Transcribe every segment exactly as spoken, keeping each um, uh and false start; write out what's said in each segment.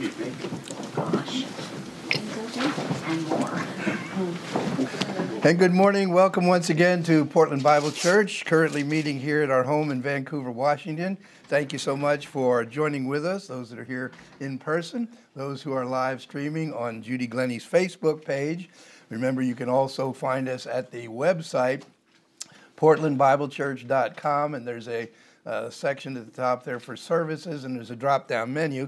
Excuse me. Gosh. And more. And good morning. Welcome once again to Portland Bible Church, currently meeting here at our home in Vancouver, Washington. Thank you so much for joining with us, those that are here in person, those who are live streaming on Judy Glennie's Facebook page. Remember, you can also find us at the website, portland bible church dot com, and there's a uh, section at the top there for services, and there's a drop-down menu.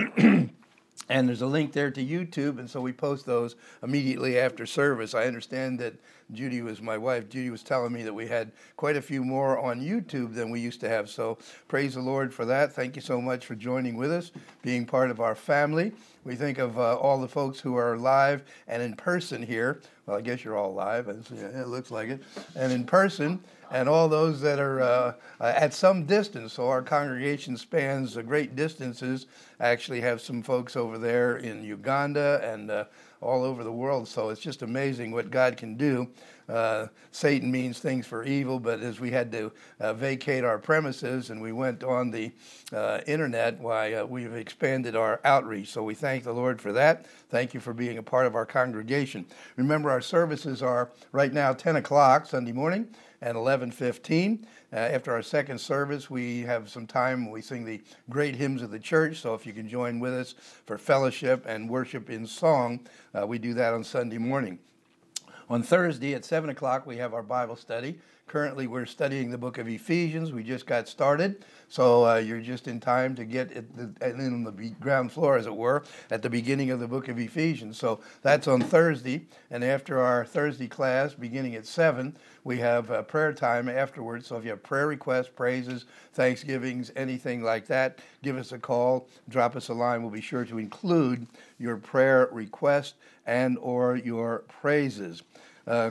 And there's a link there to YouTube, and so we post those immediately after service. I understand that Judy was my wife. Judy was telling me that we had quite a few more on YouTube than we used to have, so praise the Lord for that. Thank you so much for joining with us, being part of our family. We think of uh, all the folks who are live and in person here. Well, I guess you're all live, and it looks like it, and in person, and all those that are uh, at some distance. So our congregation spans uh, great distances. I actually have some folks over there in Uganda and uh, all over the world. So it's just amazing what God can do. Uh, Satan means things for evil, but as we had to uh, vacate our premises and we went on the uh, internet, why uh, we've expanded our outreach. So we thank the Lord for that. Thank you for being a part of our congregation. Remember, our services are right now ten o'clock Sunday morning and eleven fifteen. Uh, after our second service, we have some time when we sing the great hymns of the church. So if you can join with us for fellowship and worship in song, uh, we do that on Sunday morning. On Thursday at seven o'clock, we have our Bible study. Currently, we're studying the book of Ephesians. We just got started, so uh, you're just in time to get at the, in the ground floor, as it were, at the beginning of the book of Ephesians. So that's on Thursday, and after our Thursday class, beginning at seven, we have a prayer time afterwards. So if you have prayer requests, praises, thanksgivings, anything like that, give us a call, drop us a line. We'll be sure to include your prayer request and or your praises. Uh,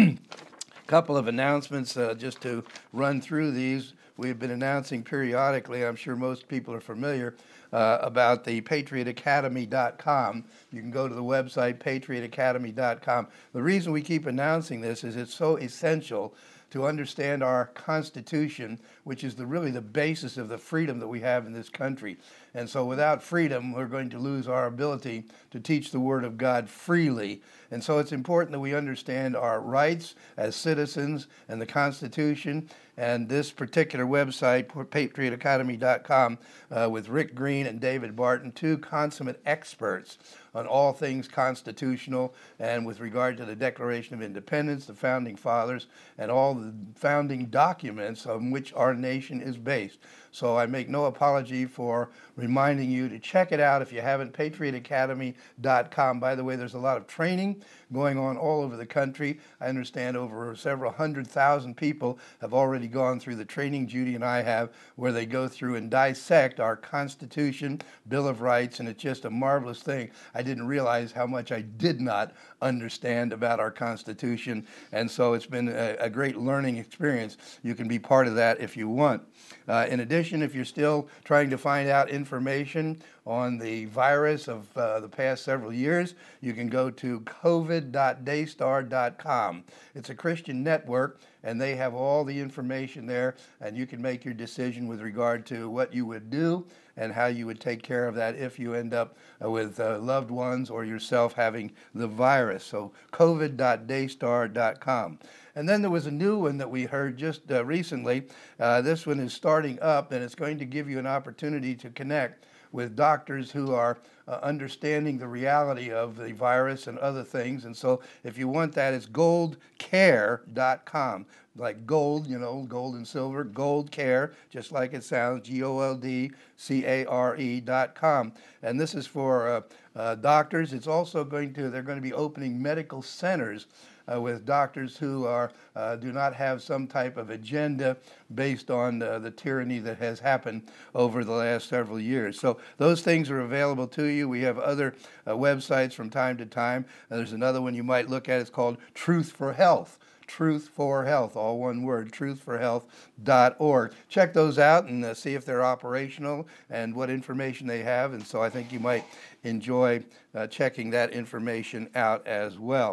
couple of announcements uh, just to run through these. We've been announcing periodically, I'm sure most people are familiar, uh, about the patriot academy dot com. You can go to the website, patriot academy dot com. The reason we keep announcing this is it's so essential to understand our Constitution, which is the, really the basis of the freedom that we have in this country. And so without freedom, we're going to lose our ability to teach the Word of God freely. And so it's important that we understand our rights as citizens and the Constitution. And this particular website, patriot academy dot com, uh, with Rick Green and David Barton, two consummate experts on all things constitutional and with regard to the Declaration of Independence, the Founding Fathers, and all the founding documents on which our nation is based. So I make no apology for reminding you to check it out if you haven't, patriot academy dot com. By the way, there's a lot of training going on all over the country. I understand over several hundred thousand people have already gone through the training Judy and I have, where they go through and dissect our Constitution, Bill of Rights, and it's just a marvelous thing. I didn't realize how much I did not understand about our Constitution, and so it's been a, a great learning experience. You can be part of that if you want. Uh, in addition, if you're still trying to find out information on the virus of uh, the past several years, you can go to covid dot daystar dot com. It's a Christian network, and they have all the information there, and you can make your decision with regard to what you would do and how you would take care of that if you end up uh, with uh, loved ones or yourself having the virus. So covid dot daystar dot com. And then there was a new one that we heard just uh, recently. Uh, this one is starting up, and it's going to give you an opportunity to connect with doctors who are uh, understanding the reality of the virus and other things. And so if you want that, it's gold care dot com. Like gold, you know, gold and silver, Gold Care, just like it sounds, G O L D C A R E dot com. And this is for uh, uh, doctors. It's also going to, they're going to be opening medical centers Uh, with doctors who are uh, do not have some type of agenda based on uh, the tyranny that has happened over the last several years. So those things are available to you. We have other uh, websites from time to time. Uh, there's another one you might look at. It's called Truth for Health. Truth for Health, all one word, truth for health dot org. Check those out and uh, see if they're operational and what information they have. And so I think you might enjoy uh, checking that information out as well.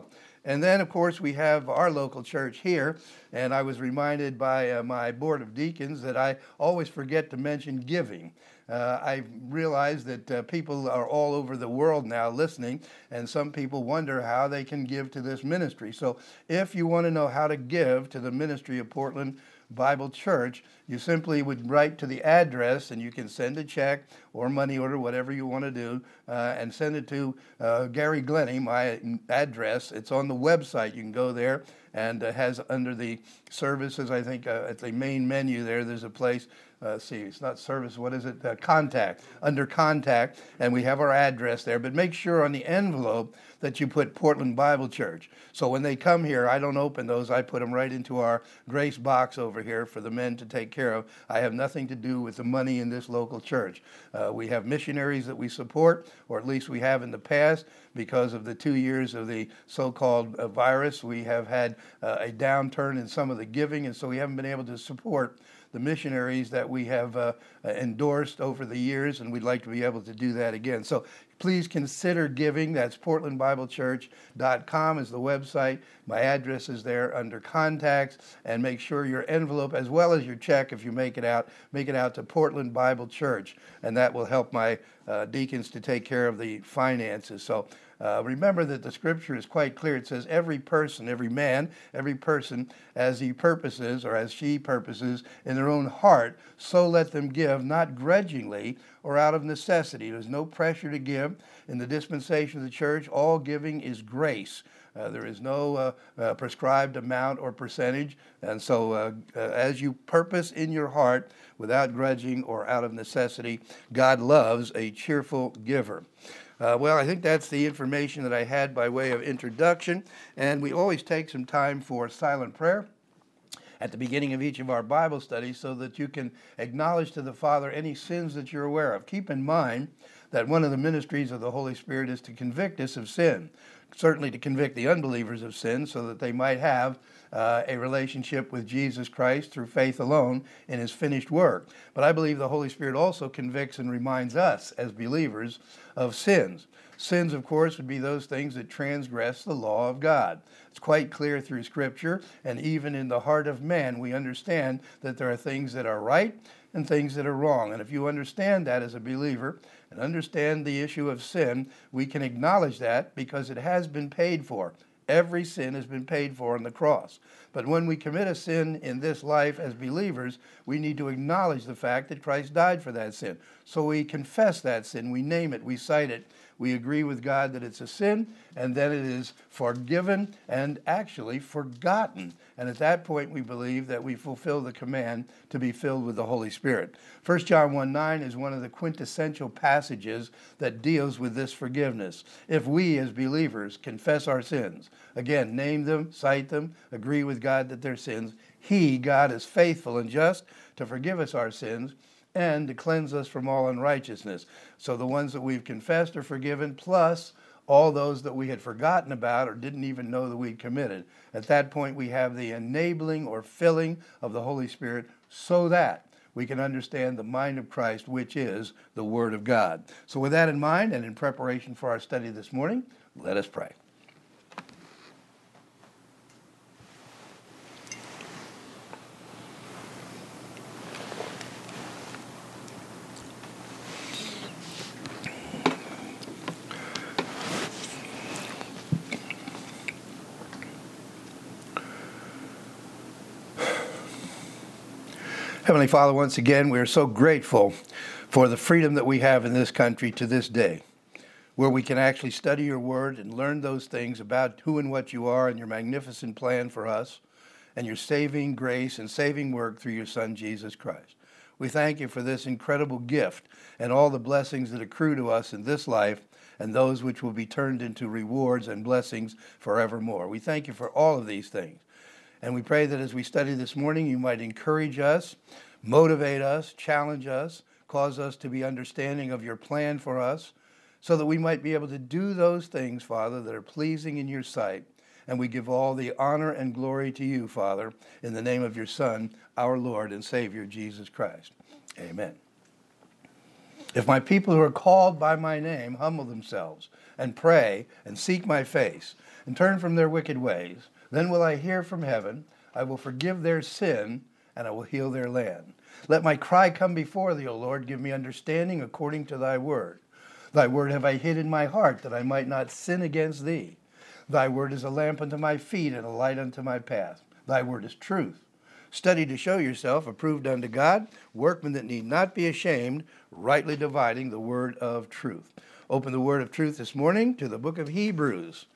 And then, of course, we have our local church here. And I was reminded by uh, my board of deacons that I always forget to mention giving. Uh, I realize that uh, people are all over the world now listening, and some people wonder how they can give to this ministry. So if you want to know how to give to the ministry of Portland Bible Church, you simply would write to the address, and you can send a check or money order, whatever you want to do, uh, and send it to uh, Gary Glennie, my address. It's on the website. You can go there, and it has under the services, I think uh, at the main menu there, there's a place. Uh, see, it's not service, what is it? Uh, contact, under contact, and we have our address there. But make sure on the envelope that you put Portland Bible Church. So when they come here, I don't open those. I put them right into our grace box over here for the men to take care of. I have nothing to do with the money in this local church. Uh, we have missionaries that we support, or at least we have in the past. Because of the two years of the so-called uh, virus, we have had uh, a downturn in some of the giving, and so we haven't been able to support the missionaries that we have uh, endorsed over the years, and we'd like to be able to do that again. So please consider giving. That's portland bible church dot com is the website. My address is there under contacts, and make sure your envelope, as well as your check, if you make it out, make it out to Portland Bible Church, and that will help my uh, deacons to take care of the finances. So Uh, remember that the scripture is quite clear. It says every person, every man, every person, as he purposes or as she purposes in their own heart, so let them give, not grudgingly or out of necessity. There's no pressure to give. In the dispensation of the church, all giving is grace. Uh, there is no uh, uh, prescribed amount or percentage. And so uh, uh, as you purpose in your heart, without grudging or out of necessity, God loves a cheerful giver. Uh, well, I think that's the information that I had by way of introduction, and we always take some time for silent prayer at the beginning of each of our Bible studies so that you can acknowledge to the Father any sins that you're aware of. Keep in mind that one of the ministries of the Holy Spirit is to convict us of sin, certainly to convict the unbelievers of sin so that they might have uh, a relationship with Jesus Christ through faith alone in his finished work. But I believe the Holy Spirit also convicts and reminds us as believers of sins. Sins, of course, would be those things that transgress the law of God. It's quite clear through Scripture, and even in the heart of man, we understand that there are things that are right and things that are wrong. And if you understand that as a believer and understand the issue of sin, we can acknowledge that because it has been paid for. Every sin has been paid for on the cross. But when we commit a sin in this life as believers, we need to acknowledge the fact that Christ died for that sin. So we confess that sin, we name it, we cite it, we agree with God that it's a sin, and then it is forgiven and actually forgotten. And at that point, we believe that we fulfill the command to be filled with the Holy Spirit. First John one nine is one of the quintessential passages that deals with this forgiveness. If we, as believers, confess our sins, again, name them, cite them, agree with God that they're sins, He, God, is faithful and just to forgive us our sins and to cleanse us from all unrighteousness. So the ones that we've confessed are forgiven, plus all those that we had forgotten about or didn't even know that we'd committed. At that point, we have the enabling or filling of the Holy Spirit so that we can understand the mind of Christ, which is the Word of God. So with that in mind, and in preparation for our study this morning, let us pray. Heavenly Father, once again, we are so grateful for the freedom that we have in this country to this day, where we can actually study your word and learn those things about who and what you are and your magnificent plan for us and your saving grace and saving work through your Son, Jesus Christ. We thank you for this incredible gift and all the blessings that accrue to us in this life and those which will be turned into rewards and blessings forevermore. We thank you for all of these things. And we pray that as we study this morning, you might encourage us, motivate us, challenge us, cause us to be understanding of your plan for us, so that we might be able to do those things, Father, that are pleasing in your sight. And we give all the honor and glory to you, Father, in the name of your Son, our Lord and Savior, Jesus Christ. Amen. If my people who are called by my name humble themselves and pray and seek my face and turn from their wicked ways, then will I hear from heaven, I will forgive their sin, and I will heal their land. Let my cry come before thee, O Lord. Give me understanding according to thy word. Thy word have I hid in my heart, that I might not sin against thee. Thy word is a lamp unto my feet and a light unto my path. Thy word is truth. Study to show yourself approved unto God, workmen that need not be ashamed, rightly dividing the word of truth. Open the word of truth this morning to the book of Hebrews.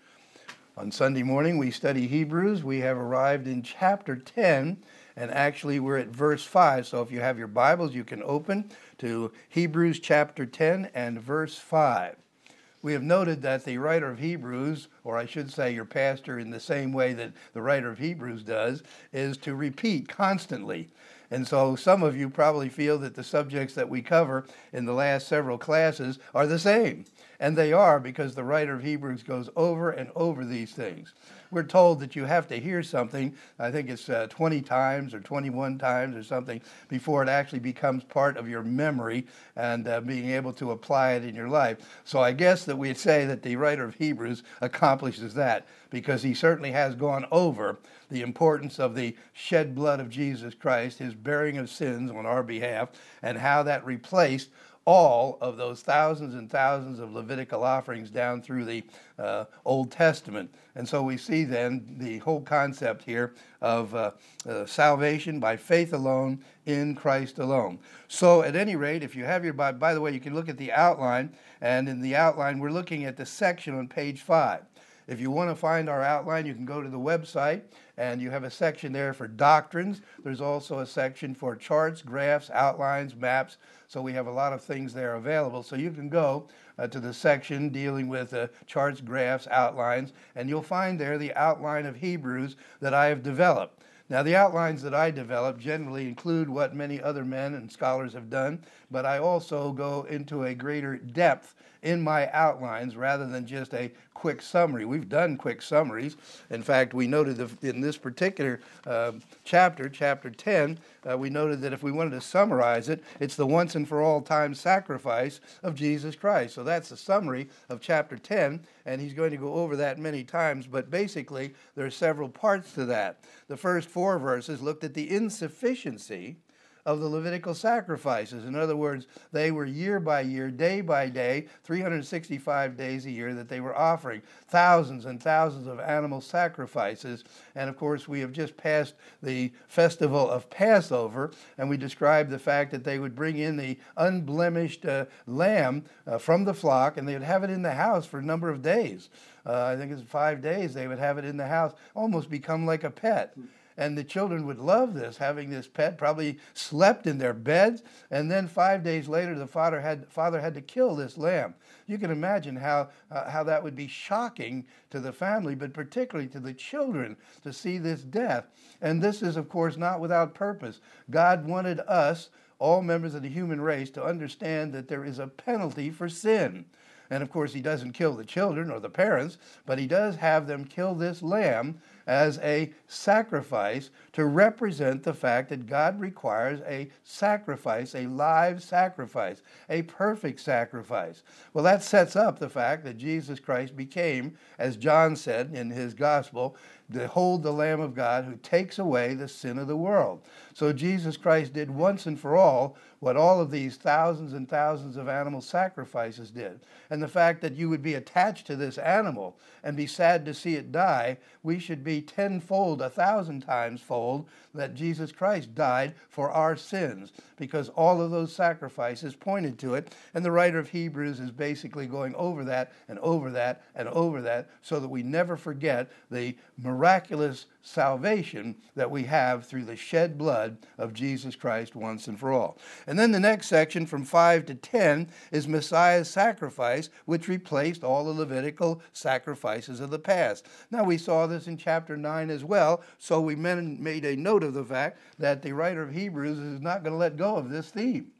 On Sunday morning, we study Hebrews. We have arrived in chapter ten, and actually we're at verse five. So if you have your Bibles, you can open to Hebrews chapter ten and verse five. We have noted that the writer of Hebrews, or I should say your pastor in the same way that the writer of Hebrews does, is to repeat constantly. And so some of you probably feel that the subjects that we cover in the last several classes are the same. And they are, because the writer of Hebrews goes over and over these things. We're told that you have to hear something, I think it's uh, twenty times or twenty-one times or something, before it actually becomes part of your memory and uh, being able to apply it in your life. So I guess that we'd say that the writer of Hebrews accomplishes that, because he certainly has gone over the importance of the shed blood of Jesus Christ, his bearing of sins on our behalf, and how that replaced all of those thousands and thousands of Levitical offerings down through the uh, Old Testament. And so we see then the whole concept here of uh, uh, salvation by faith alone, in Christ alone. So at any rate, if you have your Bible, by the way, you can look at the outline, and in the outline we're looking at the section on page five. If you want to find our outline, you can go to the website, and you have a section there for doctrines. There's also a section for charts, graphs, outlines, maps. So we have a lot of things there available. So you can go uh, to the section dealing with uh, charts, graphs, outlines, and you'll find there the outline of Hebrews that I have developed. Now, the outlines that I develop generally include what many other men and scholars have done, but I also go into a greater depth in my outlines rather than just a quick summary. We've done quick summaries. In fact, we noted that in this particular uh, chapter, chapter ten, uh, we noted that if we wanted to summarize it, it's the once and for all time sacrifice of Jesus Christ. So that's the summary of chapter ten, and he's going to go over that many times, but basically there are several parts to that. The first four verses looked at the insufficiency of the Levitical sacrifices. In other words, they were year by year, day by day, three hundred sixty-five days a year that they were offering thousands and thousands of animal sacrifices. And of course, we have just passed the festival of Passover, and we described the fact that they would bring in the unblemished uh, lamb uh, from the flock, and they would have it in the house for a number of days. Uh, I think it's five days they would have it in the house, almost become like a pet. And the children would love this, having this pet, probably slept in their beds. And then five days later, the father had, father had to kill this lamb. You can imagine how, uh, how that would be shocking to the family, but particularly to the children, to see this death. And this is, of course, not without purpose. God wanted us, all members of the human race, to understand that there is a penalty for sin. And of course, he doesn't kill the children or the parents, but he does have them kill this lamb as a sacrifice to represent the fact that God requires a sacrifice, a live sacrifice, a perfect sacrifice. Well, that sets up the fact that Jesus Christ became, as John said in his gospel, behold the Lamb of God who takes away the sin of the world. So Jesus Christ did once and for all what all of these thousands and thousands of animal sacrifices did. And the fact that you would be attached to this animal and be sad to see it die, we should be tenfold, a thousand times fold, that Jesus Christ died for our sins, because all of those sacrifices pointed to it. And the writer of Hebrews is basically going over that and over that and over that so that we never forget the miraculous salvation that we have through the shed blood of Jesus Christ once and for all. And then the next section from five to ten is Messiah's sacrifice, which replaced all the Levitical sacrifices of the past. Now, we saw this in chapter nine as well, so we made a note of the fact that the writer of Hebrews is not going to let go of this theme.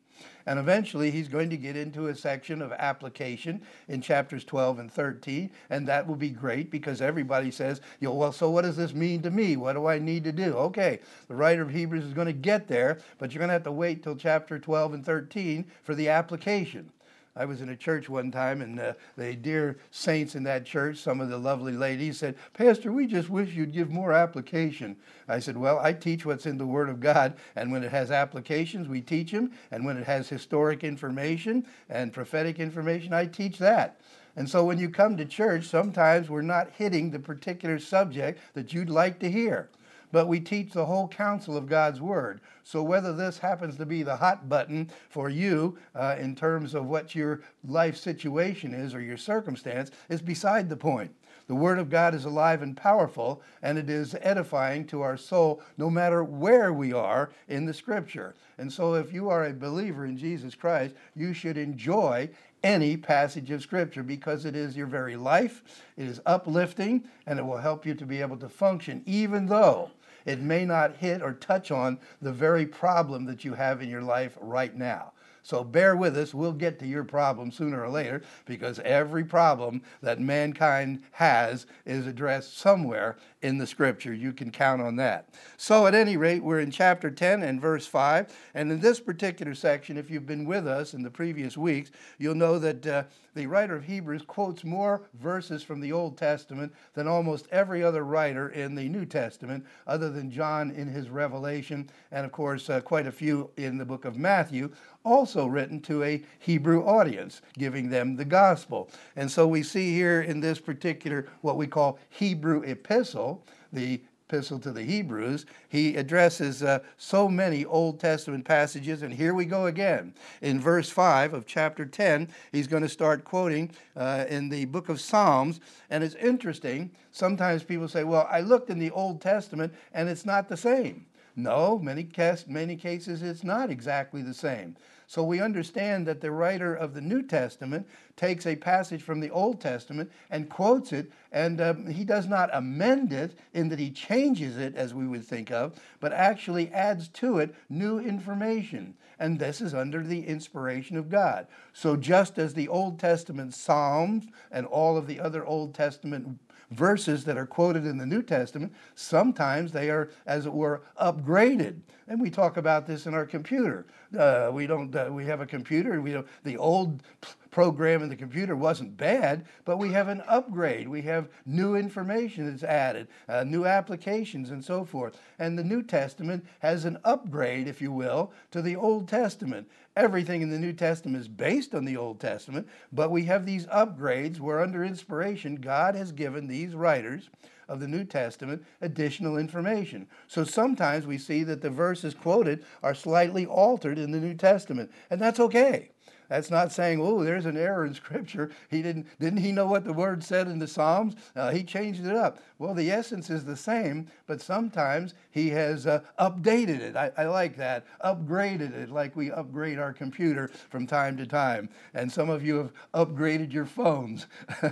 And eventually he's going to get into a section of application in chapters twelve and thirteen, and that will be great because everybody says, you know, well, so what does this mean to me? What do I need to do? Okay, the writer of Hebrews is going to get there, but you're going to have to wait till chapter twelve and thirteen for the application. I was in a church one time, and uh, the dear saints in that church, some of the lovely ladies said, Pastor, we just wish you'd give more application. I said, well, I teach what's in the Word of God, and when it has applications, we teach them, and when it has historic information and prophetic information, I teach that. And so when you come to church, sometimes we're not hitting the particular subject that you'd like to hear. But we teach the whole counsel of God's Word. So whether this happens to be the hot button for you uh, in terms of what your life situation is or your circumstance is beside the point. The Word of God is alive and powerful, and it is edifying to our soul no matter where we are in the Scripture. And so if you are a believer in Jesus Christ, you should enjoy any passage of Scripture because it is your very life, it is uplifting, and it will help you to be able to function even though it may not hit or touch on the very problem that you have in your life right now. So bear with us. We'll get to your problem sooner or later because every problem that mankind has is addressed somewhere in the Scripture. You can count on that. So at any rate, we're in chapter ten and verse five. And in this particular section, if you've been with us in the previous weeks, you'll know that uh, the writer of Hebrews quotes more verses from the Old Testament than almost every other writer in the New Testament, other than John in his Revelation, and of course uh, quite a few in the book of Matthew, also written to a Hebrew audience, giving them the gospel. And so we see here in this particular, what we call Hebrew epistle, the epistle to the Hebrews, he addresses uh, so many Old Testament passages, and here we go again. In verse five of chapter ten, he's going to start quoting uh, in the book of Psalms, and it's interesting. Sometimes people say, well, I looked in the Old Testament, and it's not the same. No, many, cas- many cases it's not exactly the same. So we understand that the writer of the New Testament takes a passage from the Old Testament and quotes it, and um, he does not amend it in that he changes it, as we would think of, but actually adds to it new information. And this is under the inspiration of God. So just as the Old Testament Psalms and all of the other Old Testament verses that are quoted in the New Testament, sometimes they are, as it were, upgraded. And we talk about this in our computer. Uh, we don't. Uh, we have a computer. We don't, the old p- program in the computer wasn't bad, but we have an upgrade. We have new information that's added, uh, new applications, and so forth. And the New Testament has an upgrade, if you will, to the Old Testament. Everything in the New Testament is based on the Old Testament, but we have these upgrades where under inspiration, God has given these writers of the New Testament additional information. So sometimes we see that the verses quoted are slightly altered in the New Testament, and that's okay. That's not saying, oh, there's an error in Scripture. He didn't, didn't he know what the Word said in the Psalms? Uh, he changed it up. Well, the essence is the same, but sometimes he has uh, updated it. I, I like that. Upgraded it, like we upgrade our computer from time to time. And some of you have upgraded your phones.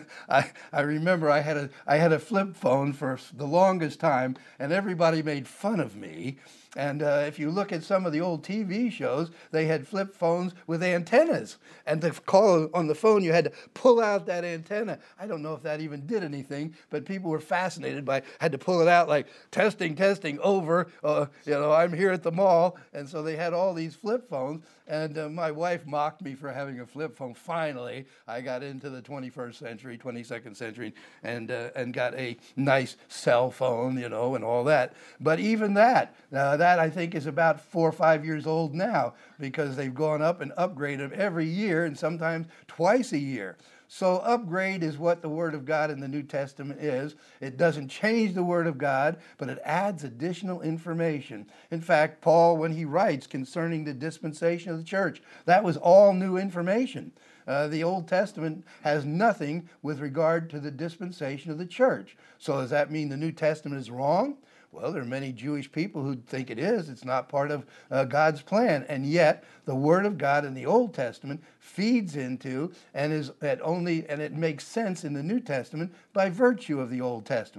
I, I remember I had a I had a flip phone for the longest time, and everybody made fun of me. And uh, if you look at some of the old T V shows, they had flip phones with antennas. And to call on the phone, you had to pull out that antenna. I don't know if that even did anything, but people were fascinated by, had to pull it out like, testing, testing, over. Uh, you know, I'm here at the mall. And so they had all these flip phones. And uh, my wife mocked me for having a flip phone. Finally, I got into the twenty-first century, twenty-second century, and uh, and got a nice cell phone, you know, and all that. But even that, uh, that I think is about four or five years old now because they've gone up and upgraded every year and sometimes twice a year. So upgrade is what the Word of God in the New Testament is. It doesn't change the Word of God, but it adds additional information. In fact, Paul, when he writes concerning the dispensation of the church, that was all new information. Uh, the Old Testament has nothing with regard to the dispensation of the church. So does that mean the New Testament is wrong? Well, there are many Jewish people who think it is. It's not part of uh, God's plan. And yet, the Word of God in the Old Testament feeds into and is at only and it makes sense in the New Testament by virtue of the Old Testament.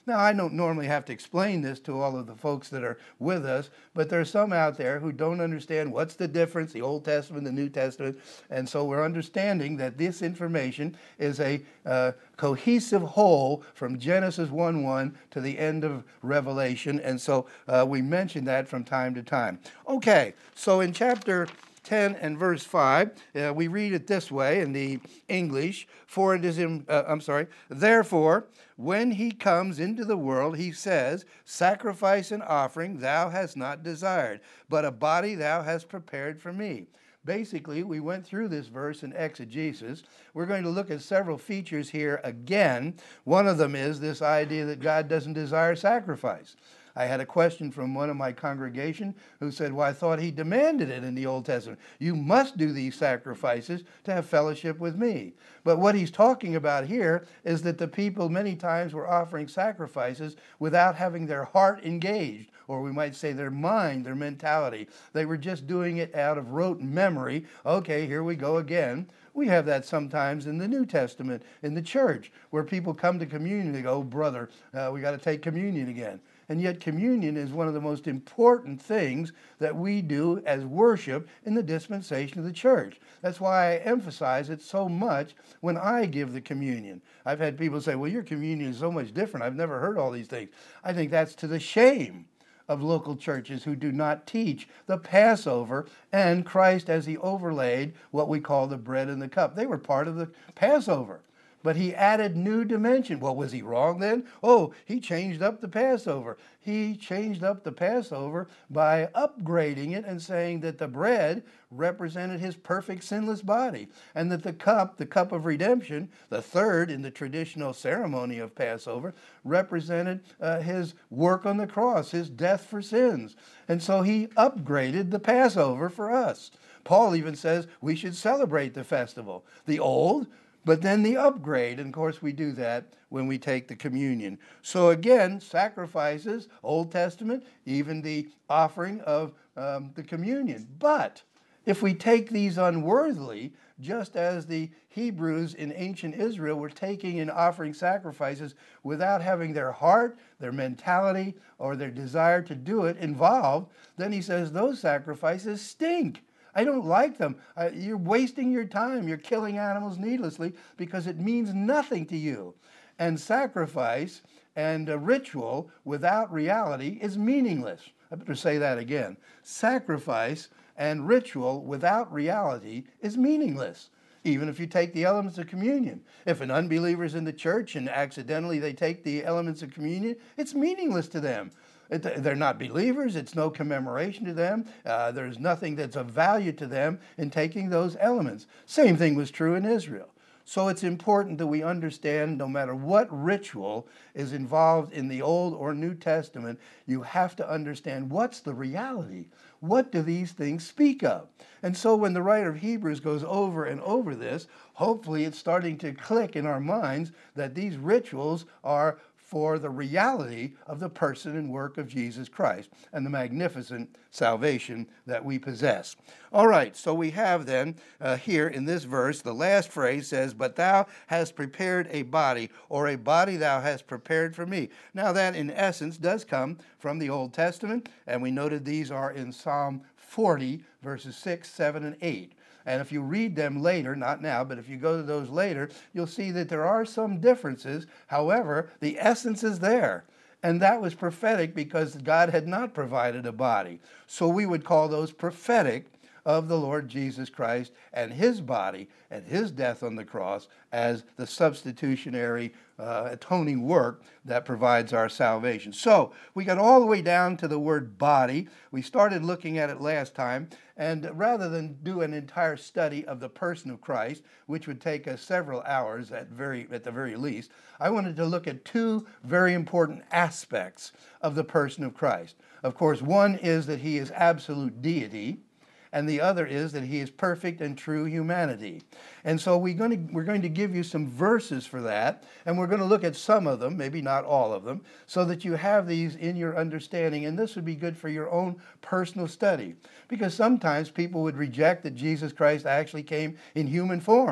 Now, I don't normally have to explain this to all of the folks that are with us, but there are some out there who don't understand what's the difference, the Old Testament, the New Testament, and so we're understanding that this information is a uh, cohesive whole from Genesis one one to the end of Revelation, and so uh, we mention that from time to time. Okay, so in chapter ten and verse five, uh, we read it this way in the English, for it is in, uh, I'm sorry, therefore, when he comes into the world, he says, sacrifice and offering thou hast not desired, but a body thou hast prepared for me. Basically, we went through this verse in exegesis. We're going to look at several features here again. One of them is this idea that God doesn't desire sacrifice. I had a question from one of my congregation who said, well, I thought he demanded it in the Old Testament. You must do these sacrifices to have fellowship with me. But what he's talking about here is that the people many times were offering sacrifices without having their heart engaged, or we might say their mind, their mentality. They were just doing it out of rote memory. Okay, here we go again. We have that sometimes in the New Testament, in the church, where people come to communion and they go, oh, brother, uh, we got to take communion again. And yet communion is one of the most important things that we do as worship in the dispensation of the church. That's why I emphasize it so much when I give the communion. I've had people say, well, your communion is so much different. I've never heard all these things. I think that's to the shame of local churches who do not teach the Passover and Christ as he overlaid what we call the bread and the cup. They were part of the Passover. But he added new dimension. Well, was he wrong then? Oh, he changed up the Passover. He changed up the Passover by upgrading it and saying that the bread represented his perfect sinless body, and that the cup, the cup of redemption, the third in the traditional ceremony of Passover, represented uh, his work on the cross, his death for sins. And so he upgraded the Passover for us. Paul even says we should celebrate the festival. The old, but then the upgrade, and of course we do that when we take the communion. So again, sacrifices, Old Testament, even the offering of um, the communion. But if we take these unworthily, just as the Hebrews in ancient Israel were taking and offering sacrifices without having their heart, their mentality, or their desire to do it involved, then he says those sacrifices stink. I don't like them. Uh, you're wasting your time. You're killing animals needlessly because it means nothing to you. And sacrifice and a ritual without reality is meaningless. I better say that again. Sacrifice and ritual without reality is meaningless, even if you take the elements of communion. If an unbeliever is in the church and accidentally they take the elements of communion, it's meaningless to them. They're not believers. It's no commemoration to them. Uh, there's nothing that's of value to them in taking those elements. Same thing was true in Israel. So it's important that we understand no matter what ritual is involved in the Old or New Testament, you have to understand what's the reality. What do these things speak of? And so when the writer of Hebrews goes over and over this, hopefully it's starting to click in our minds that these rituals are for the reality of the person and work of Jesus Christ and the magnificent salvation that we possess. All right, so we have then uh, here in this verse, the last phrase says, but thou hast prepared a body, or a body thou hast prepared for me. Now that in essence does come from the Old Testament, and we noted these are in Psalm forty, verses six, seven, and eight. And if you read them later, not now, but if you go to those later, you'll see that there are some differences. However, the essence is there. And that was prophetic because God had not provided a body. So we would call those prophetic of the Lord Jesus Christ and his body and his death on the cross as the substitutionary uh, atoning work that provides our salvation. So we got all the way down to the word body. We started looking at it last time, and rather than do an entire study of the person of Christ, which would take us several hours at very at the very least, I wanted to look at two very important aspects of the person of Christ. Of course, one is that he is absolute deity, and the other is that he is perfect and true humanity. And so we're going to, we're going to give you some verses for that, and we're going to look at some of them, maybe not all of them, so that you have these in your understanding, and this would be good for your own personal study. Because sometimes people would reject that Jesus Christ actually came in human form.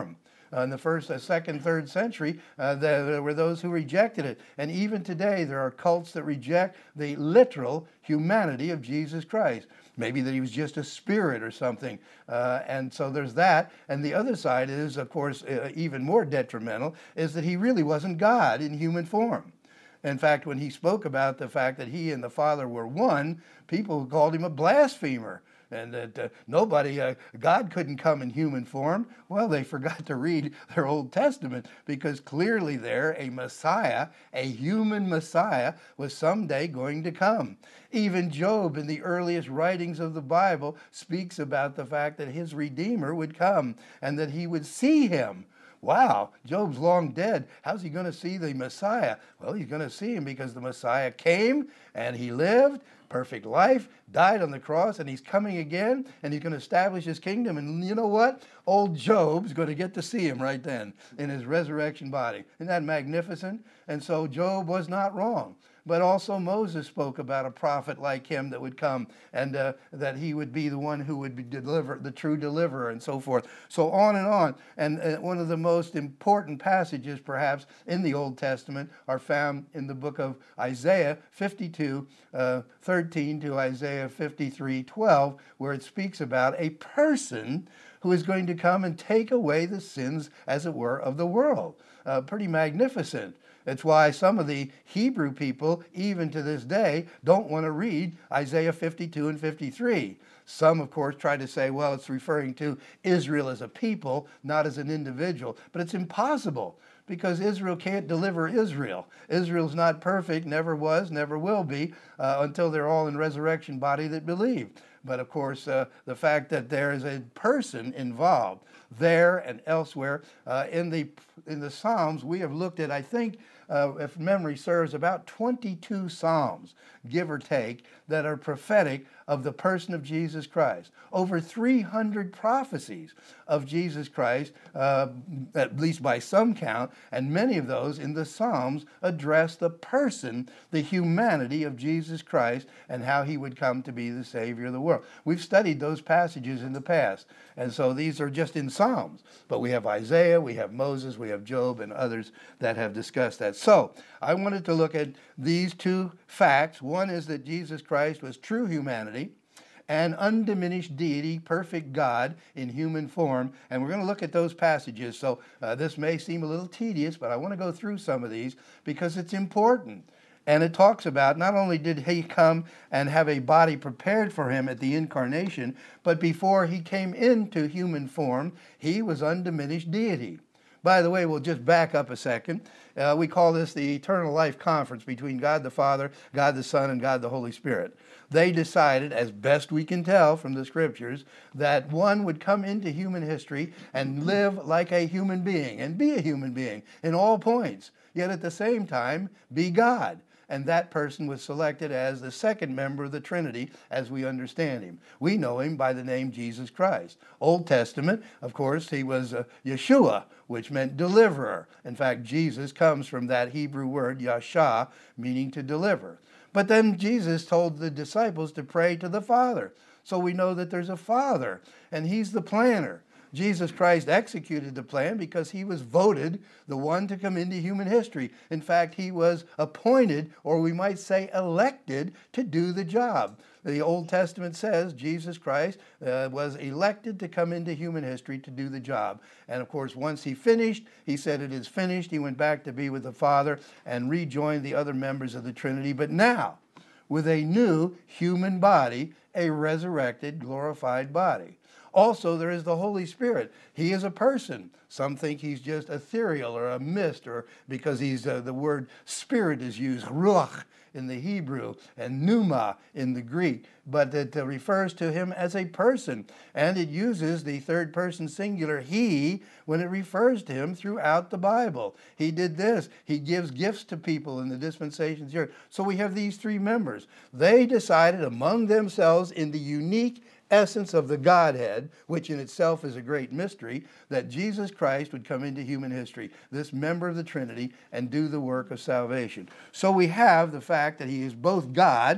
Uh, in the first, uh, second, third century, uh, there, there were those who rejected it. And even today, there are cults that reject the literal humanity of Jesus Christ. Maybe that he was just a spirit or something. Uh, and so there's that. And the other side is, of course, uh, even more detrimental, is that he really wasn't God in human form. In fact, when he spoke about the fact that he and the Father were one, people called him a blasphemer. And that uh, nobody, uh, God couldn't come in human form. Well, they forgot to read their Old Testament, because clearly there, a Messiah, a human Messiah, was someday going to come. Even Job, in the earliest writings of the Bible, speaks about the fact that his Redeemer would come and that he would see him. Wow, Job's long dead. How's he going to see the Messiah? Well, he's going to see him because the Messiah came and he lived perfect life, died on the cross, and he's coming again, and he's going to establish his kingdom. And you know what? Old Job's going to get to see him right then in his resurrection body. Isn't that magnificent? And so Job was not wrong. But also Moses spoke about a prophet like him that would come, and uh, that he would be the one who would be deliver, the true deliverer, and so forth. So on and on. And uh, one of the most important passages, perhaps, in the Old Testament are found in the book of Isaiah fifty-two, uh, thirteen to Isaiah fifty-three, twelve, where it speaks about a person who is going to come and take away the sins, as it were, of the world. Uh, pretty magnificent. It's why some of the Hebrew people, even to this day, don't want to read Isaiah fifty-two and fifty-three. Some, of course, try to say, well, it's referring to Israel as a people, not as an individual. But it's impossible, because Israel can't deliver Israel. Israel's not perfect, never was, never will be, uh, until they're all in resurrection body that believe. But of course, uh, the fact that there is a person involved there and elsewhere uh, in the in the Psalms, we have looked at, I think, uh, if memory serves, about twenty-two Psalms, give or take, that are prophetic of the person of Jesus Christ. Over three hundred prophecies of Jesus Christ, uh, at least by some count, and many of those in the Psalms address the person, the humanity of Jesus Christ, and how he would come to be the Savior of the world. We've studied those passages in the past, and so these are just in Psalms. But we have Isaiah, we have Moses, we have Job, and others that have discussed that. So I wanted to look at these two facts. One is that Jesus Christ was true humanity and undiminished deity, perfect God in human form. And we're going to look at those passages. So uh, this may seem a little tedious, but I want to go through some of these because it's important. And it talks about not only did he come and have a body prepared for him at the incarnation, but before he came into human form, he was undiminished deity. By the way, we'll just back up a second. Uh, we call this the Eternal Life Conference between God the Father, God the Son, and God the Holy Spirit. They decided, as best we can tell from the Scriptures, that one would come into human history and live like a human being and be a human being in all points, yet at the same time be God. And that person was selected as the second member of the Trinity as we understand him. We know him by the name Jesus Christ. Old Testament, of course, he was uh, Yeshua, which meant deliverer. In fact, Jesus comes from that Hebrew word, Yasha, meaning to deliver. But then Jesus told the disciples to pray to the Father. So we know that there's a Father, and he's the planner. Jesus Christ executed the plan because he was voted the one to come into human history. In fact, he was appointed, or we might say elected, to do the job. The Old Testament says Jesus Christ uh, was elected to come into human history to do the job. And of course, once he finished, he said, "It is finished." He went back to be with the Father and rejoined the other members of the Trinity. But now, with a new human body, a resurrected, glorified body. Also, there is the Holy Spirit. He is a person. Some think he's just ethereal or a mist, or because he's uh, the word spirit is used, ruach in the Hebrew and pneuma in the Greek, but it uh, refers to him as a person, and it uses the third person singular he when it refers to him throughout the Bible. He did this. He gives gifts to people in the dispensations here. So we have these three members. They decided among themselves in the unique essence of the Godhead, which in itself is a great mystery, that Jesus Christ would come into human history, this member of the Trinity, and do the work of salvation. So we have the fact that he is both God,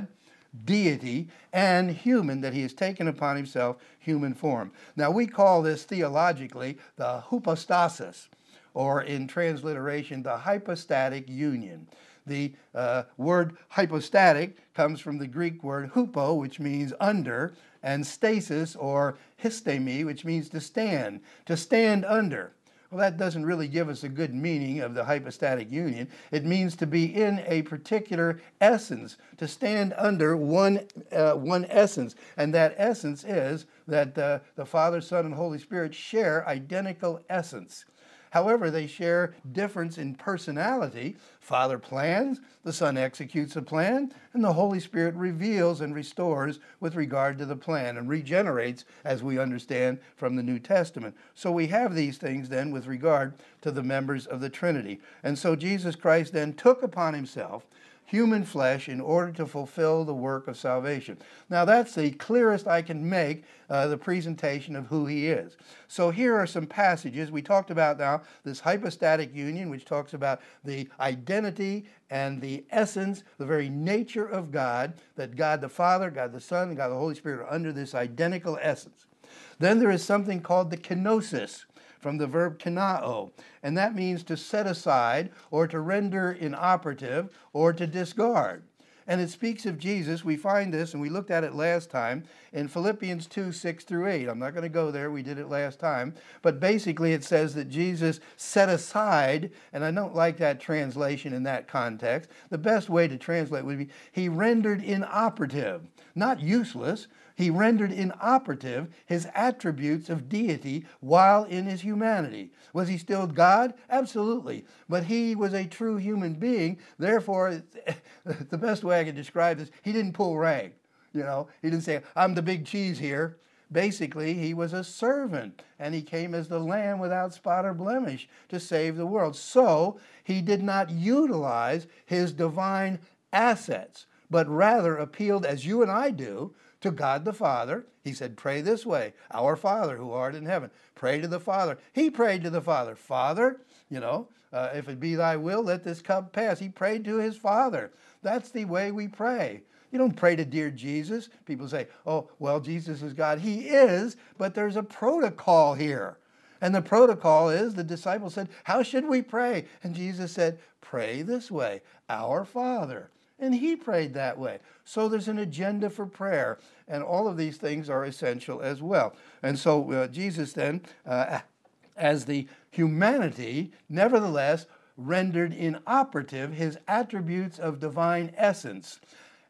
deity and human, that he has taken upon himself human form. Now we call this theologically the hypostasis, or in transliteration, the hypostatic union. The uh, word hypostatic comes from the Greek word hupo, which means under, and stasis, or histemi, which means to stand, to stand under. Well, that doesn't really give us a good meaning of the hypostatic union. It means to be in a particular essence, to stand under one, uh, one essence. And that essence is that uh, the Father, Son, and Holy Spirit share identical essence. However, they share difference in personality. Father plans, the Son executes a plan, and the Holy Spirit reveals and restores with regard to the plan and regenerates, as we understand from the New Testament. So we have these things then with regard to the members of the Trinity. And so Jesus Christ then took upon himself human flesh in order to fulfill the work of salvation. Now that's the clearest I can make uh, the presentation of who he is. So here are some passages. We talked about now this hypostatic union, which talks about the identity and the essence, the very nature of God, that God the Father, God the Son, and God the Holy Spirit are under this identical essence. Then there is something called the kenosis, from the verb kenao, and that means to set aside or to render inoperative or to discard. And it speaks of Jesus. We find this, and we looked at it last time, in Philippians two, six through eight. I'm not going to go there. We did it last time. But basically it says that Jesus set aside, and I don't like that translation in that context. The best way to translate would be he rendered inoperative, not useless. He rendered inoperative his attributes of deity while in his humanity. Was he still God? Absolutely. But he was a true human being. Therefore, the best way I can describe this, he didn't pull rank. You know, he didn't say, I'm the big cheese here. Basically, he was a servant, and he came as the Lamb without spot or blemish to save the world. So he did not utilize his divine assets, but rather appealed, as you and I do, to God the Father. He said, pray this way, our Father who art in heaven. Pray to the Father. He prayed to the Father. Father, you know, uh, if it be thy will, let this cup pass. He prayed to his Father. That's the way we pray. You don't pray to dear Jesus. People say, oh, well, Jesus is God. He is, but there's a protocol here. And the protocol is, the disciples said, how should we pray? And Jesus said, pray this way, our Father. And he prayed that way. So there's an agenda for prayer. And all of these things are essential as well. And so uh, Jesus then, uh, as the humanity, nevertheless, rendered inoperative his attributes of divine essence.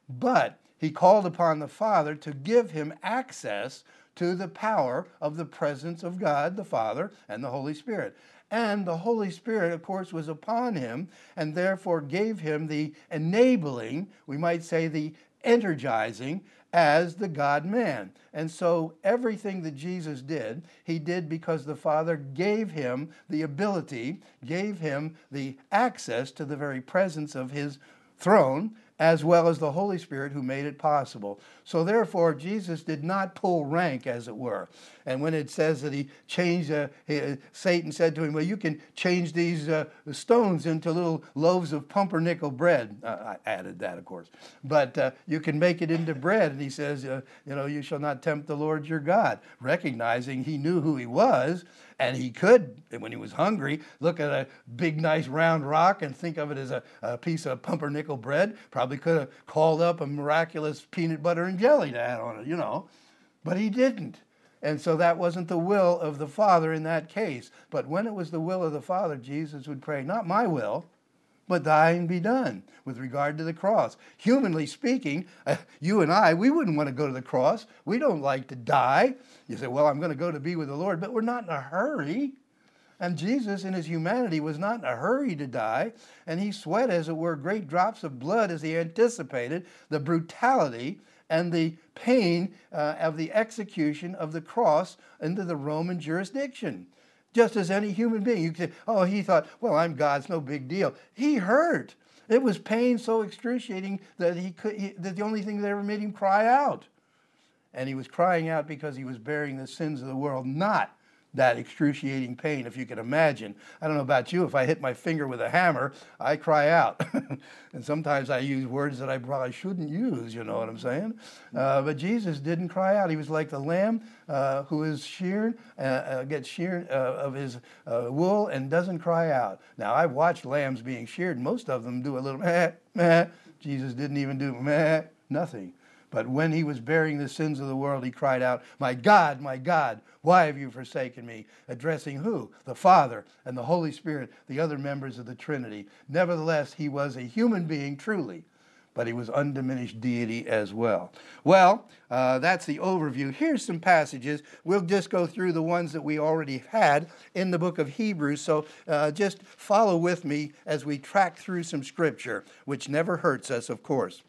But he called upon the Father to give him access to the power of the presence of God, the Father, and the Holy Spirit. And the Holy Spirit, of course, was upon him and therefore gave him the enabling, we might say the energizing, as the God-man. And so everything that Jesus did, he did because the Father gave him the ability, gave him the access to the very presence of his throne, as well as the Holy Spirit who made it possible. So therefore, Jesus did not pull rank, as it were. And when it says that he changed, uh, he, Satan said to him, well, you can change these uh, stones into little loaves of pumpernickel bread. Uh, I added that, of course. But uh, you can make it into bread. And he says, uh, you know, you shall not tempt the Lord your God, recognizing he knew who he was. And he could, when he was hungry, look at a big, nice round rock and think of it as a, a piece of pumpernickel bread. Probably could have called up a miraculous peanut butter and jelly to add on it, you know. But he didn't. And so that wasn't the will of the Father in that case. But when it was the will of the Father, Jesus would pray, not my will, but thine be done, with regard to the cross. Humanly speaking, uh, you and I, we wouldn't want to go to the cross. We don't like to die. You say, well, I'm going to go to be with the Lord, but we're not in a hurry. And Jesus in his humanity was not in a hurry to die, and he sweat, as it were, great drops of blood as he anticipated the brutality and the pain uh, of the execution of the cross into the Roman jurisdiction. Just as any human being. You could say, oh, he thought, well, I'm God, it's no big deal. He hurt. It was pain so excruciating that he could he, that the only thing that ever made him cry out. And he was crying out because he was bearing the sins of the world, not that excruciating pain, if you can imagine. I don't know about you, if I hit my finger with a hammer, I cry out. And sometimes I use words that I probably shouldn't use, you know what I'm saying? Uh, but Jesus didn't cry out. He was like the lamb uh, who is sheared, uh, uh, gets sheared uh, of his uh, wool and doesn't cry out. Now, I've watched lambs being sheared. Most of them do a little meh, meh. Jesus didn't even do meh, nothing. But when he was bearing the sins of the world, he cried out, "My God, my God, why have you forsaken me?" Addressing who? The Father and the Holy Spirit, the other members of the Trinity. Nevertheless, he was a human being truly, but he was undiminished deity as well. Well, uh, that's the overview. Here's some passages. We'll just go through the ones that we already had in the book of Hebrews. So uh, just follow with me as we track through some scripture, which never hurts us, of course.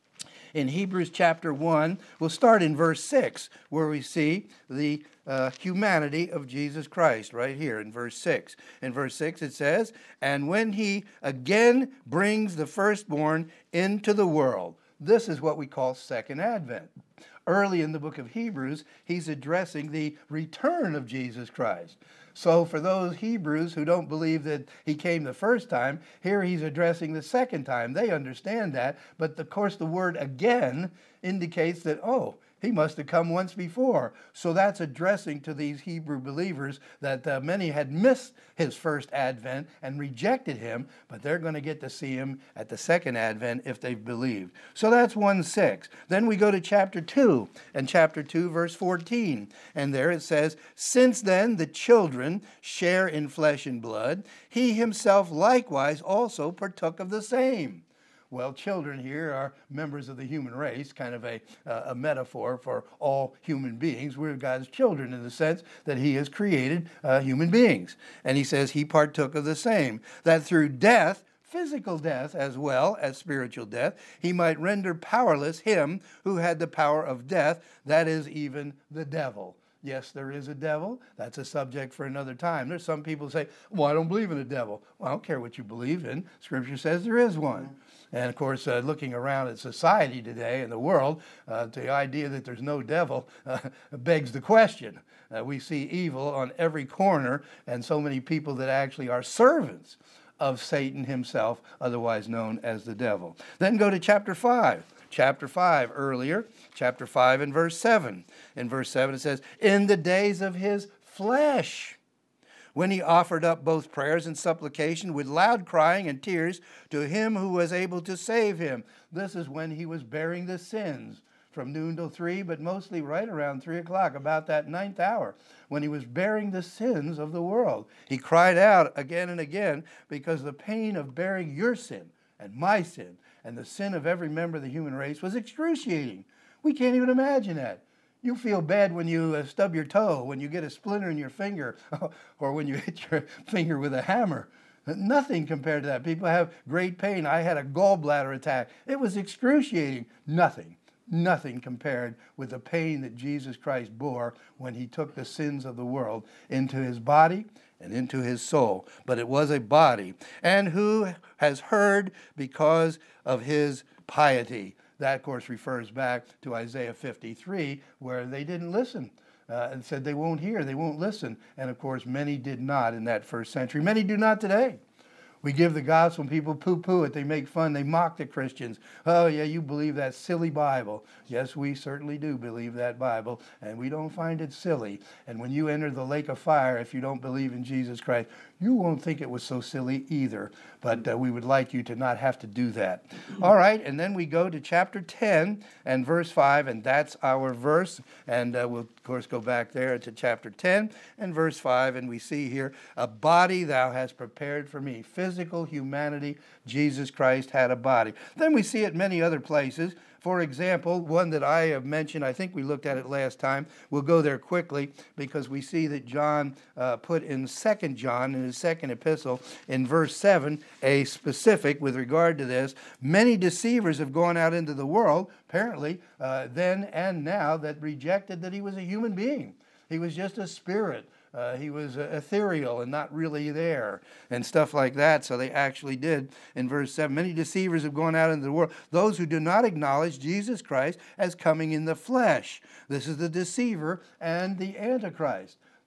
In Hebrews chapter one, we'll start in verse six, where we see the uh, humanity of Jesus Christ, right here in verse six. In verse six it says, "And when he again brings the firstborn into the world." This is what we call second advent. Early in the book of Hebrews, he's addressing the return of Jesus Christ. So for those Hebrews who don't believe that he came the first time, here he's addressing the second time. They understand that, but of course the word "again" indicates that, oh, he must have come once before. So that's addressing to these Hebrew believers that uh, many had missed his first advent and rejected him, but they're going to get to see him at the second advent if they've believed. So that's one six. Then we go to chapter two, and chapter two, verse fourteen. And there it says, "Since then the children share in flesh and blood, he himself likewise also partook of the same." Well, children here are members of the human race, kind of a, uh, a metaphor for all human beings. We're God's children in the sense that he has created uh, human beings. And he says he partook of the same, that through death, physical death as well as spiritual death, he might render powerless him who had the power of death, that is, even the devil. Yes, there is a devil. That's a subject for another time. There's some people who say, well, I don't believe in a devil. Well, I don't care what you believe in. Scripture says there is one. And of course, uh, looking around at society today and the world, uh, the idea that there's no devil uh, begs the question. Uh, we see evil on every corner, and so many people that actually are servants of Satan himself, otherwise known as the devil. Then go to chapter five. Chapter five earlier, chapter five and verse seven. In verse seven it says, "In the days of his flesh, when he offered up both prayers and supplication with loud crying and tears to him who was able to save him." This is when he was bearing the sins from noon till three, but mostly right around three o'clock, about that ninth hour, when he was bearing the sins of the world. He cried out again and again because the pain of bearing your sin and my sin and the sin of every member of the human race was excruciating. We can't even imagine that. You feel bad when you uh, stub your toe, when you get a splinter in your finger, or when you hit your finger with a hammer. Nothing compared to that. People have great pain. I had a gallbladder attack. It was excruciating. Nothing. Nothing compared with the pain that Jesus Christ bore when he took the sins of the world into his body and into his soul. But it was a body. And who has heard because of his piety? That, of course, refers back to Isaiah fifty-three, where they didn't listen. Uh, and said they won't hear, they won't listen. And, of course, many did not in that first century. Many do not today. We give the gospel and people poo-poo it. They make fun. They mock the Christians. Oh, yeah, you believe that silly Bible. Yes, we certainly do believe that Bible, and we don't find it silly. And when you enter the lake of fire, if you don't believe in Jesus Christ, you won't think it was so silly either. But uh, we would like you to not have to do that. All right, and then we go to chapter ten and verse five, and that's our verse. And uh, we'll, of course, go back there to chapter ten and verse five, and we see here, "A body thou hast prepared for me." Physical humanity, Jesus Christ had a body. Then we see it many other places. For example, one that I have mentioned, I think we looked at it last time. We'll go there quickly because we see that John uh, put in Second John, in his second epistle, in verse seven, a specific with regard to this. "Many deceivers have gone out into the world," apparently uh, then and now, "that rejected that he was a human being. He was just a spirit. Uh, he was uh, ethereal and not really there," and stuff like that. So they actually did in verse seven. "Many deceivers have gone out into the world, those who do not acknowledge Jesus Christ as coming in the flesh." This is the deceiver and the Antichrist.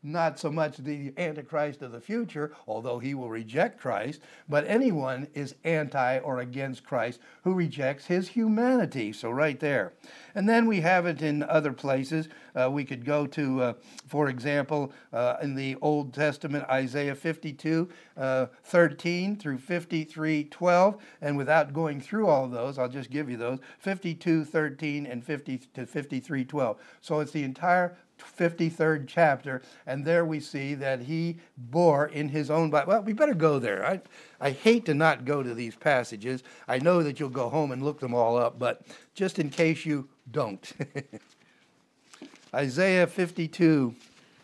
not so much the Antichrist of the future, although he will reject Christ, but anyone is anti or against Christ who rejects his humanity. So right there. And then we have it in other places. Uh, we could go to, uh, for example, uh, in the Old Testament, Isaiah fifty-two, uh, thirteen through fifty-three, twelve. And without going through all of those, I'll just give you those, fifty-two, thirteen, and fifty to fifty-three, twelve. So it's the entire fifty-third chapter, and there we see that he bore in his own body. Well, we better go there. I, I hate to not go to these passages. I know that you'll go home and look them all up, but just in case you don't. Isaiah fifty-two.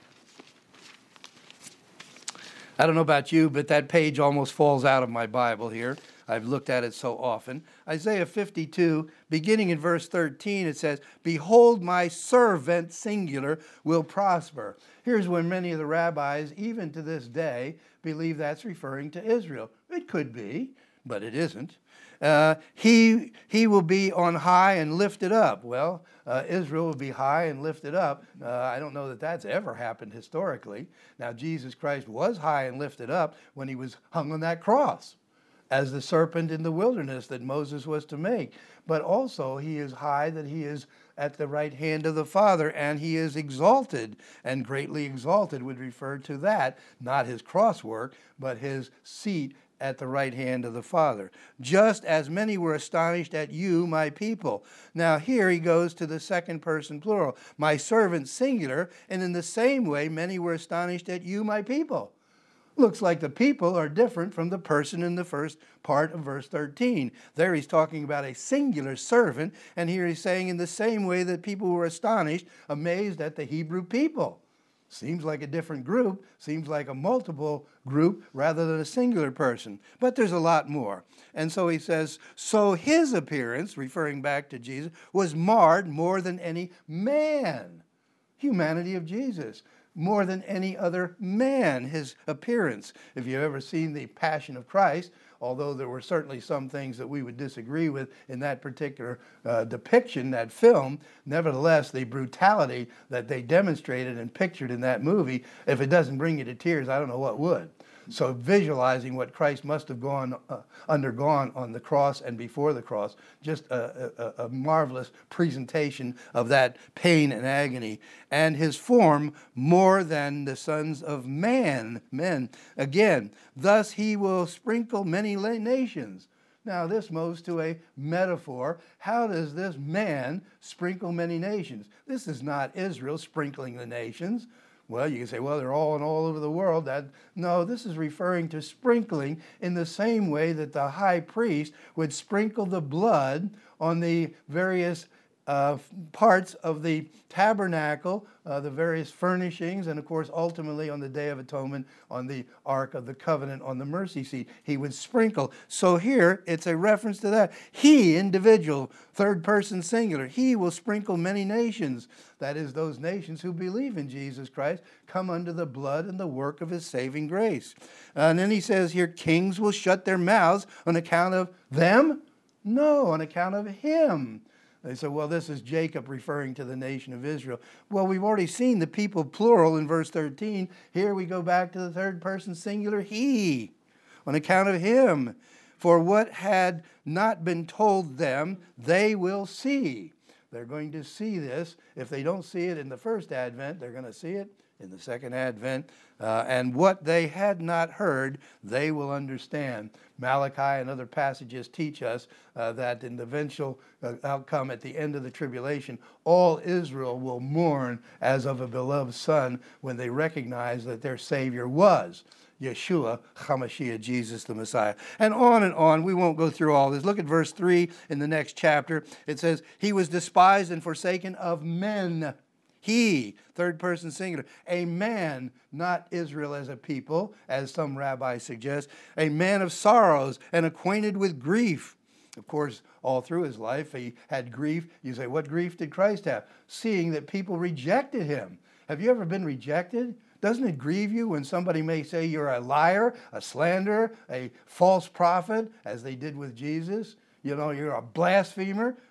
I don't know about you, but that page almost falls out of my Bible here. I've looked at it so often. Isaiah fifty-two, beginning in verse thirteen, it says, "Behold, my servant," singular, "will prosper." Here's when many of the rabbis, even to this day, believe that's referring to Israel. It could be, but it isn't. Uh, he, he will be on high and lifted up. Well, uh, Israel will be high and lifted up. Uh, I don't know that that's ever happened historically. Now, Jesus Christ was high and lifted up when he was hung on that cross as the serpent in the wilderness that Moses was to make. But also he is high, that he is at the right hand of the Father, and he is exalted, and greatly exalted would refer to that, not his cross work, but his seat at the right hand of the Father. "Just as many were astonished at you, my people." Now here he goes to the second person plural, "my servant," singular, and in the same way many were astonished at you, my people. Looks like the people are different from the person in the first part of verse thirteen. There he's talking about a singular servant, and here he's saying in the same way that people were astonished, amazed at the Hebrew people. Seems like a different group, seems like a multiple group rather than a singular person. But there's a lot more. And so he says, so his appearance, referring back to Jesus, was marred more than any man. Humanity of Jesus. More than any other man, his appearance. If you've ever seen the Passion of Christ, although there were certainly some things that we would disagree with in that particular uh, depiction, that film, nevertheless, the brutality that they demonstrated and pictured in that movie, if it doesn't bring you to tears, I don't know what would. So visualizing what Christ must have gone uh, undergone on the cross and before the cross, just a, a, a marvelous presentation of that pain and agony. And his form more than the sons of man, men. Again, thus he will sprinkle many nations. Now this moves to a metaphor. How does this man sprinkle many nations? This is not Israel sprinkling the nations. Well, you can say, well, they're all and all over the world. That, no, this is referring to sprinkling in the same way that the high priest would sprinkle the blood on the various uh, parts of the tabernacle, uh, the various furnishings, and of course, ultimately on the Day of Atonement, on the Ark of the Covenant, on the mercy seat, he would sprinkle. So here, it's a reference to that. He, individual, third person singular, he will sprinkle many nations. That is, those nations who believe in Jesus Christ come under the blood and the work of his saving grace. And then he says here, kings will shut their mouths on account of them? No, on account of him. They say, well, this is Jacob referring to the nation of Israel. Well, we've already seen the people plural in verse thirteen. Here we go back to the third person singular, he, on account of him. For what had not been told them, they will see. They're going to see this. If they don't see it in the first advent, they're going to see it in the second advent. Uh, and what they had not heard, they will understand. Malachi and other passages teach us uh, that in the eventual uh, outcome at the end of the tribulation, all Israel will mourn as of a beloved son when they recognize that their Savior was Yeshua HaMashiach, Jesus the Messiah. And on and on. We won't go through all this. Look at verse three in the next chapter. It says, he was despised and forsaken of men. He, third person singular, a man, not Israel as a people, as some rabbis suggest, a man of sorrows and acquainted with grief. Of course, all through his life, he had grief. You say, what grief did Christ have? Seeing that people rejected him. Have you ever been rejected? Doesn't it grieve you when somebody may say you're a liar, a slanderer, a false prophet, as they did with Jesus? You know, you're a blasphemer.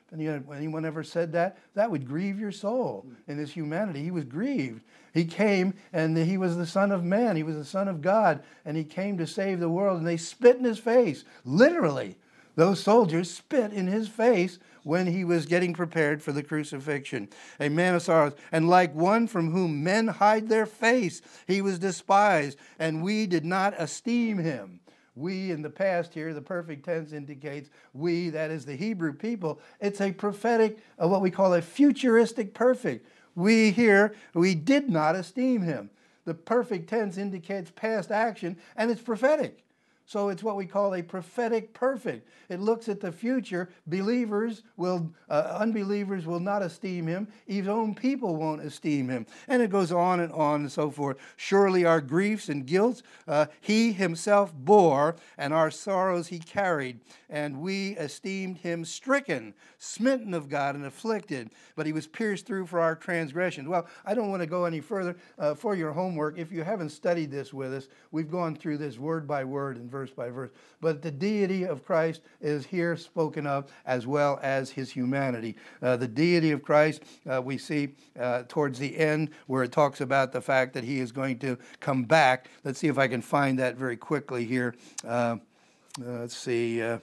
Anyone anyone ever said that? That would grieve your soul in his humanity. He was grieved. He came and he was the Son of Man. He was the Son of God. And he came to save the world. And they spit in his face. Literally, those soldiers spit in his face when he was getting prepared for the crucifixion. A man of sorrows. And like one from whom men hide their face, he was despised. And we did not esteem him. We in the past here, the perfect tense indicates we, that is the Hebrew people. It's a prophetic, uh, what we call a futuristic perfect. We here, we did not esteem him. The perfect tense indicates past action, and it's prophetic. So it's what we call a prophetic perfect. It looks at the future. Believers will, uh, unbelievers will not esteem him. His own people won't esteem him. And it goes on and on and so forth. Surely our griefs and guilt uh, he himself bore, and our sorrows he carried. And we esteemed him stricken, smitten of God, and afflicted. But he was pierced through for our transgressions. Well, I don't want to go any further. Uh, for your homework, if you haven't studied this with us, we've gone through this word by word and verse by verse. But the deity of Christ is here spoken of, as well as his humanity. Uh, the deity of Christ, uh, we see uh, towards the end where it talks about the fact that he is going to come back. Let's see if I can find that very quickly here. Uh, uh, let's see. Uh,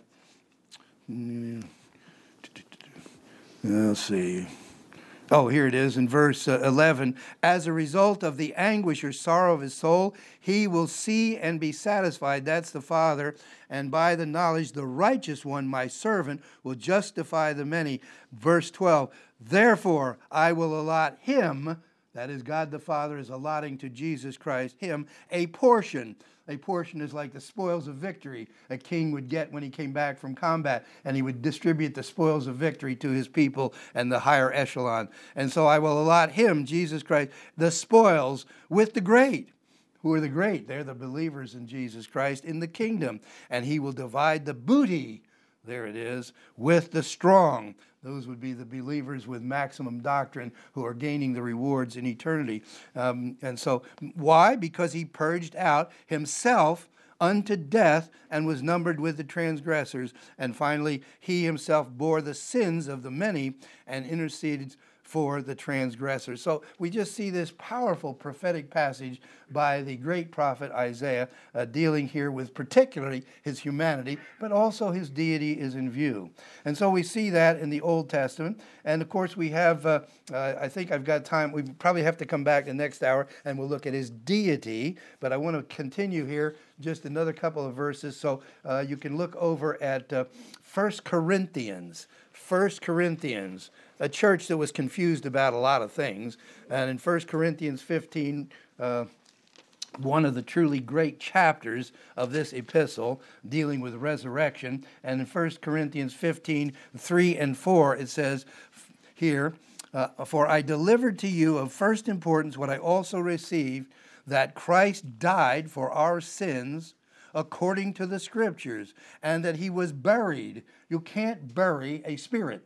let's see. Oh, here it is in verse uh, eleven. As a result of the anguish or sorrow of his soul, he will see and be satisfied. That's the Father. And by the knowledge, the righteous one, my servant, will justify the many. Verse twelve. Therefore, I will allot him, that is God the Father is allotting to Jesus Christ, him, a portion. A portion is like the spoils of victory a king would get when he came back from combat, and he would distribute the spoils of victory to his people and the higher echelon. And so I will allot him, Jesus Christ, the spoils with the great. Who are the great? They're the believers in Jesus Christ in the kingdom. And he will divide the booty, there it is, with the strong. Those would be the believers with maximum doctrine who are gaining the rewards in eternity. Um, and so, why? Because he purged out himself unto death and was numbered with the transgressors. And finally, he himself bore the sins of the many and interceded for the transgressors. So we just see this powerful prophetic passage by the great prophet Isaiah uh, dealing here with particularly his humanity, but also his deity is in view. And so we see that in the Old Testament. And of course we have, uh, uh, I think I've got time, we probably have to come back the next hour and we'll look at his deity, but I want to continue here just another couple of verses. So uh, you can look over at uh, First Corinthians. First Corinthians, a church that was confused about a lot of things. And in First Corinthians fifteen, uh, one of the truly great chapters of this epistle dealing with resurrection. And in First Corinthians fifteen, three and four, it says here, uh, for I delivered to you of first importance what I also received, that Christ died for our sins according to the Scriptures, and that he was buried. You can't bury a spirit.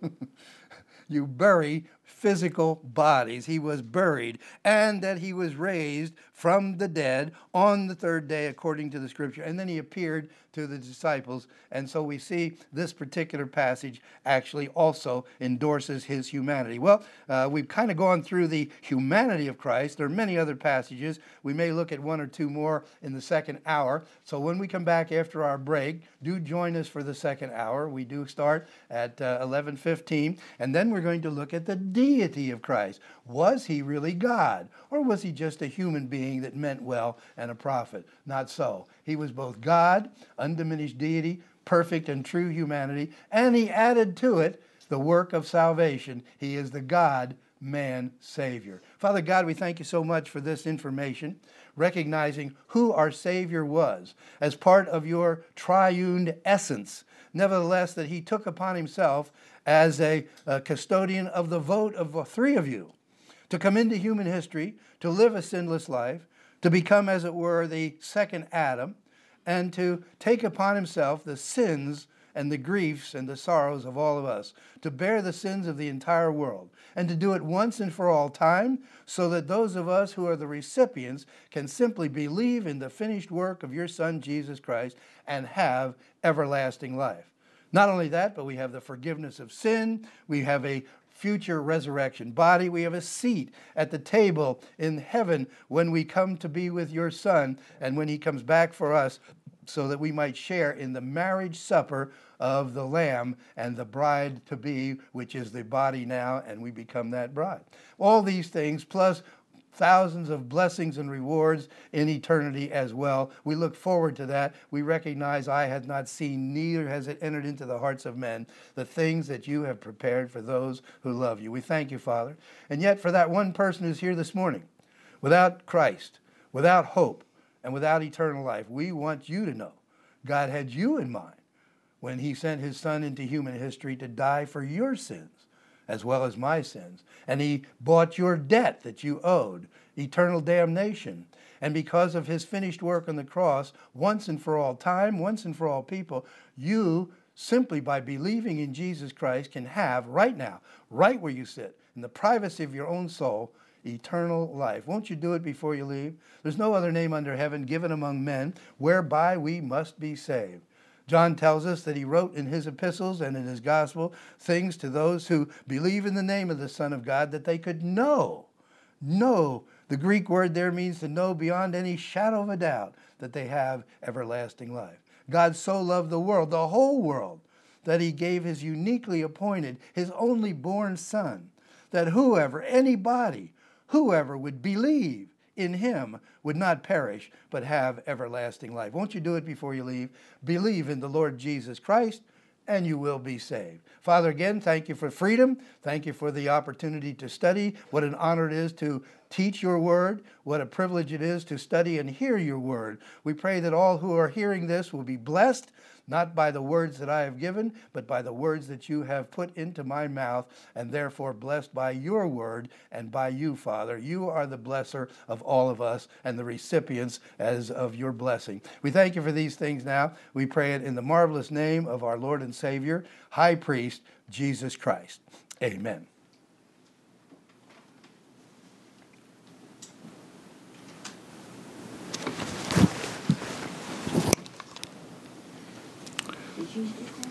You bury physical bodies. He was buried, and that he was raised from the dead on the third day according to the Scripture. And then he appeared to the disciples. And so we see this particular passage actually also endorses his humanity. Well, uh, we've kind of gone through the humanity of Christ. There are many other passages. We may look at one or two more in the second hour. So when we come back after our break, do join us for the second hour. We do start at uh, eleven fifteen. And then we're going to look at the deity of Christ. Was he really God? Or was he just a human being that meant well and a prophet? Not so. He was both God, undiminished deity, perfect and true humanity, and he added to it the work of salvation. He is the God-man Savior. Father God, we thank you so much for this information, recognizing who our Savior was as part of your triune essence. Nevertheless, that he took upon himself as a, a custodian of the vote of the three of you to come into human history, to live a sinless life, to become, as it were, the second Adam, and to take upon himself the sins and the griefs and the sorrows of all of us, to bear the sins of the entire world, and to do it once and for all time, so that those of us who are the recipients can simply believe in the finished work of your Son, Jesus Christ, and have everlasting life. Not only that, but we have the forgiveness of sin. We have a future resurrection body. We have a seat at the table in heaven when we come to be with your Son and when he comes back for us, so that we might share in the marriage supper of the Lamb and the bride to be, which is the body now, and we become that bride. All these things, plus thousands of blessings and rewards in eternity as well. We look forward to that. We recognize eye has not seen, neither has it entered into the hearts of men, the things that you have prepared for those who love you. We thank you, Father. And yet for that one person who's here this morning, without Christ, without hope, and without eternal life, we want you to know God had you in mind when he sent his Son into human history to die for your sins as well as my sins. And he bought your debt that you owed, eternal damnation. And because of his finished work on the cross, once and for all time, once and for all people, you, simply by believing in Jesus Christ, can have right now, right where you sit, in the privacy of your own soul, eternal life. Won't you do it before you leave? There's no other name under heaven given among men whereby we must be saved. John tells us that he wrote in his epistles and in his gospel things to those who believe in the name of the Son of God, that they could know, know. The Greek word there means to know beyond any shadow of a doubt that they have everlasting life. God so loved the world, the whole world, that he gave his uniquely appointed, his only born Son, that whoever, anybody, whoever would believe in him would not perish, but have everlasting life. Won't you do it before you leave? Believe in the Lord Jesus Christ, and you will be saved. Father, again, thank you for freedom. Thank you for the opportunity to study. What an honor it is to teach your word. What a privilege it is to study and hear your word. We pray that all who are hearing this will be blessed, not by the words that I have given, but by the words that you have put into my mouth, and therefore blessed by your word and by you, Father. You are the blesser of all of us and the recipients as of your blessing. We thank you for these things now. We pray it in the marvelous name of our Lord and Savior, High Priest, Jesus Christ. Amen. Did you do that?